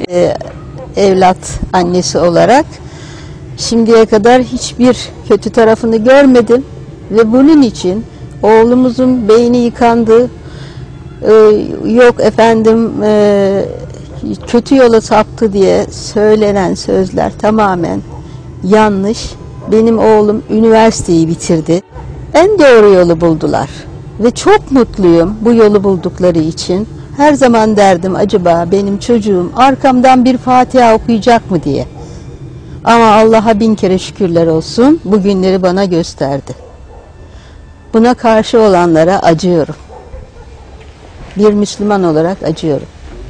Evlat annesi olarak şimdiye kadar hiçbir kötü tarafını görmedim ve bunun için oğlumuzun beyni yıkandı, yok efendim kötü yola saptı diye söylenen sözler tamamen yanlış. Benim oğlum üniversiteyi bitirdi. En doğru yolu buldular ve çok mutluyum bu yolu buldukları için. Her zaman derdim acaba benim çocuğum arkamdan bir Fatiha okuyacak mı diye. Ama Allah'a bin kere şükürler olsun bu günleri bana gösterdi. Buna karşı olanlara acıyorum. Bir Müslüman olarak acıyorum.